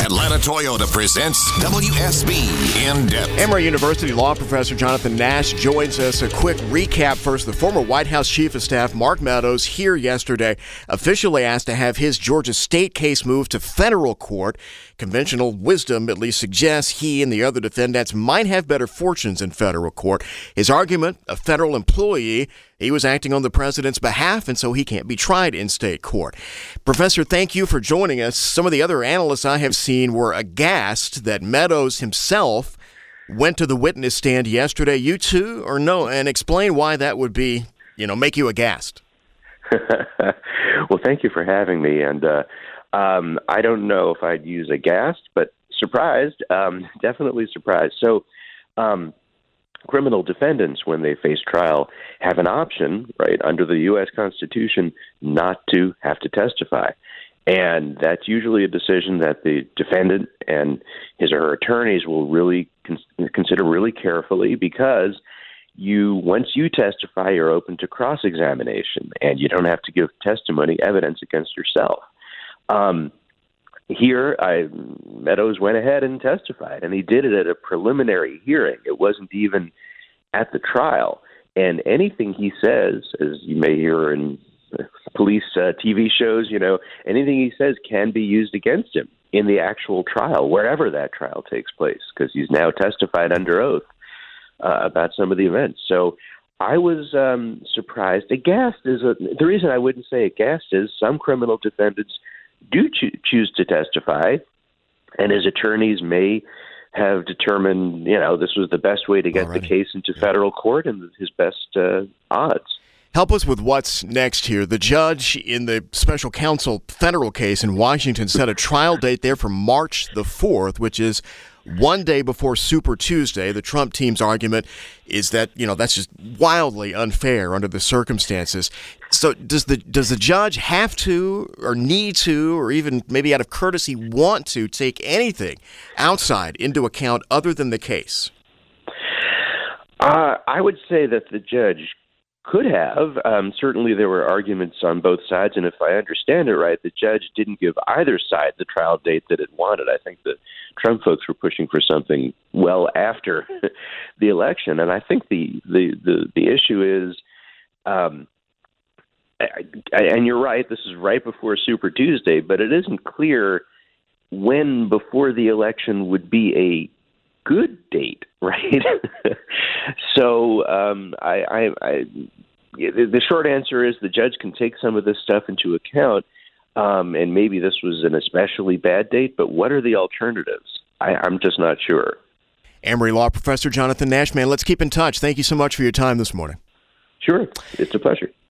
Atlanta Toyota presents WSB In Depth. Emory University law professor Jonathan Nash joins us. A quick recap first. The former White House Chief of Staff Mark Meadows here yesterday officially asked to have his Georgia state case moved to federal court. Conventional wisdom at least suggests he and the other defendants might have better fortunes in federal court. His argument, a federal employee, he was acting on the president's behalf, and so he can't be tried in state court. Professor, thank you for joining us. Some of the other analysts I have seen were aghast that Meadows himself went to the witness stand yesterday. You too, or no? And explain why that would be, make you aghast. Well, thank you for having me. And I don't know if I'd use aghast, but surprised, definitely surprised. So, criminal defendants, when they face trial, have an option, right, under the U.S. Constitution, not to have to testify. And that's usually a decision that the defendant and his or her attorneys will really consider really carefully, because once you testify, you're open to cross-examination, and you don't have to give testimony, evidence against yourself. Here, Meadows went ahead and testified, and he did it at a preliminary hearing. It wasn't even at the trial. And anything he says, as you may hear in police TV shows, anything he says can be used against him in the actual trial, wherever that trial takes place, because he's now testified under oath about some of the events. So I was surprised. Aghast is the reason I wouldn't say aghast is some criminal defendants do choose to testify, and his attorneys may have determined, this was the best way to get the case into federal court and his best odds. Help us with what's next here. The judge in the special counsel federal case in Washington set a trial date there for March the 4th, which is one day before Super Tuesday. The Trump team's argument is that, that's just wildly unfair under the circumstances. So does the judge have to, or need to, or even maybe out of courtesy want to take anything outside into account other than the case? I would say that the judge could have. Certainly there were arguments on both sides, and if I understand it right, the judge didn't give either side the trial date that it wanted. I think the Trump folks were pushing for something well after the election, and I think the issue is, and you're right, this is right before Super Tuesday, but it isn't clear when before the election would be a good date, right? So the short answer is the judge can take some of this stuff into account, and maybe this was an especially bad date, but what are the alternatives? I'm just not sure. Emory law professor Jonathan Nash, let's keep in touch. Thank you so much for your time this morning. Sure. It's a pleasure.